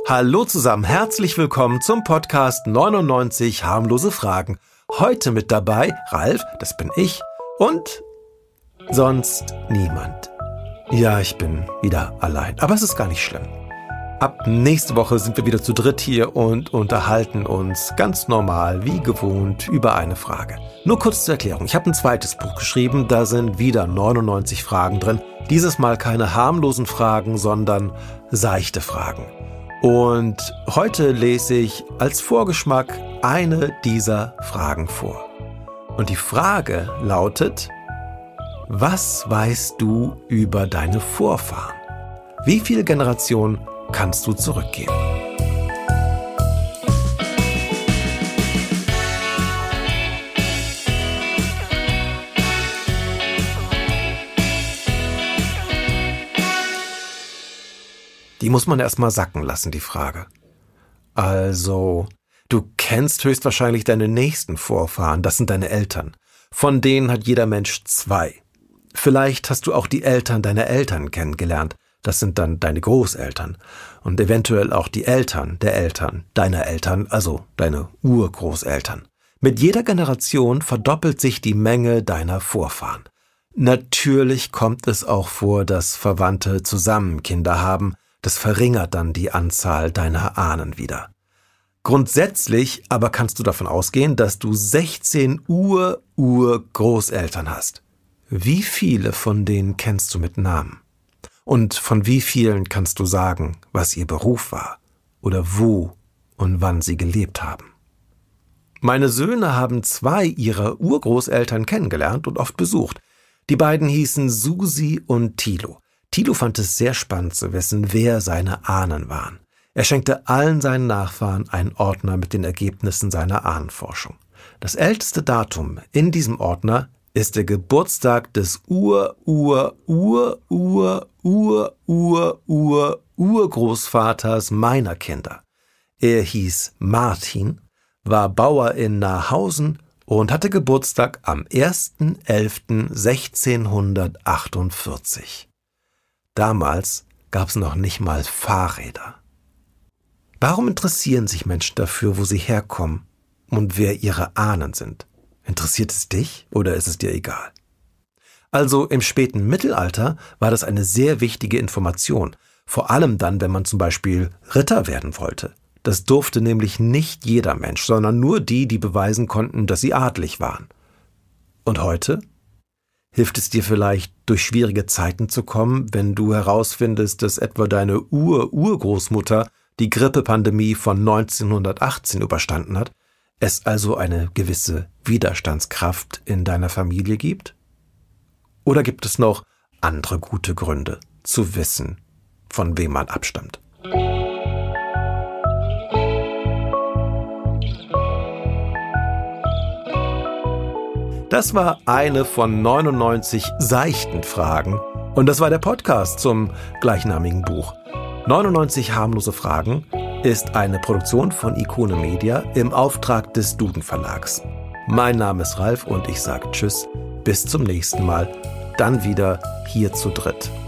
Hallo zusammen, herzlich willkommen zum Podcast 99 harmlose Fragen. Heute mit dabei Ralf, das bin ich, und sonst niemand. Ja, ich bin wieder allein, aber es ist gar nicht schlimm. Ab nächste Woche sind wir wieder zu dritt hier und unterhalten uns ganz normal, wie gewohnt, über eine Frage. Nur kurz zur Erklärung, ich habe ein zweites Buch geschrieben, da sind wieder 99 Fragen drin. Dieses Mal keine harmlosen Fragen, sondern seichte Fragen. Und heute lese ich als Vorgeschmack eine dieser Fragen vor. Und die Frage lautet: Was weißt du über deine Vorfahren? Wie viele Generationen kannst du zurückgehen? Die muss man erstmal sacken lassen, die Frage. Also, du kennst höchstwahrscheinlich deine nächsten Vorfahren, das sind deine Eltern. Von denen hat jeder Mensch 2. Vielleicht hast du auch die Eltern deiner Eltern kennengelernt. Das sind dann deine Großeltern. Und eventuell auch die Eltern der Eltern deiner Eltern, also deine Urgroßeltern. Mit jeder Generation verdoppelt sich die Menge deiner Vorfahren. Natürlich kommt es auch vor, dass Verwandte zusammen Kinder haben. Das verringert dann die Anzahl deiner Ahnen wieder. Grundsätzlich aber kannst du davon ausgehen, dass du 16 Urgroßeltern hast. Wie viele von denen kennst du mit Namen? Und von wie vielen kannst du sagen, was ihr Beruf war oder wo und wann sie gelebt haben? Meine Söhne haben 2 ihrer Urgroßeltern kennengelernt und oft besucht. Die beiden hießen Susi und Thilo. Thilo fand es sehr spannend zu wissen, wer seine Ahnen waren. Er schenkte allen seinen Nachfahren einen Ordner mit den Ergebnissen seiner Ahnenforschung. Das älteste Datum in diesem Ordner ist der Geburtstag des Urgroßvaters meiner Kinder. Er hieß Martin, war Bauer in Nahhausen und hatte Geburtstag am 1.11.1648. Damals gab es noch nicht mal Fahrräder. Warum interessieren sich Menschen dafür, wo sie herkommen und wer ihre Ahnen sind? Interessiert es dich oder ist es dir egal? Also im späten Mittelalter war das eine sehr wichtige Information, vor allem dann, wenn man zum Beispiel Ritter werden wollte. Das durfte nämlich nicht jeder Mensch, sondern nur die, die beweisen konnten, dass sie adlig waren. Und heute? Hilft es dir vielleicht, durch schwierige Zeiten zu kommen, wenn du herausfindest, dass etwa deine Urgroßmutter die Grippepandemie von 1918 überstanden hat, es also eine gewisse Widerstandskraft in deiner Familie gibt? Oder gibt es noch andere gute Gründe, zu wissen, von wem man abstammt? Das war eine von 99 seichten Fragen und das war der Podcast zum gleichnamigen Buch. 99 harmlose Fragen ist eine Produktion von Ikone Media im Auftrag des Duden Verlags. Mein Name ist Ralf und ich sage Tschüss, bis zum nächsten Mal, dann wieder hier zu dritt.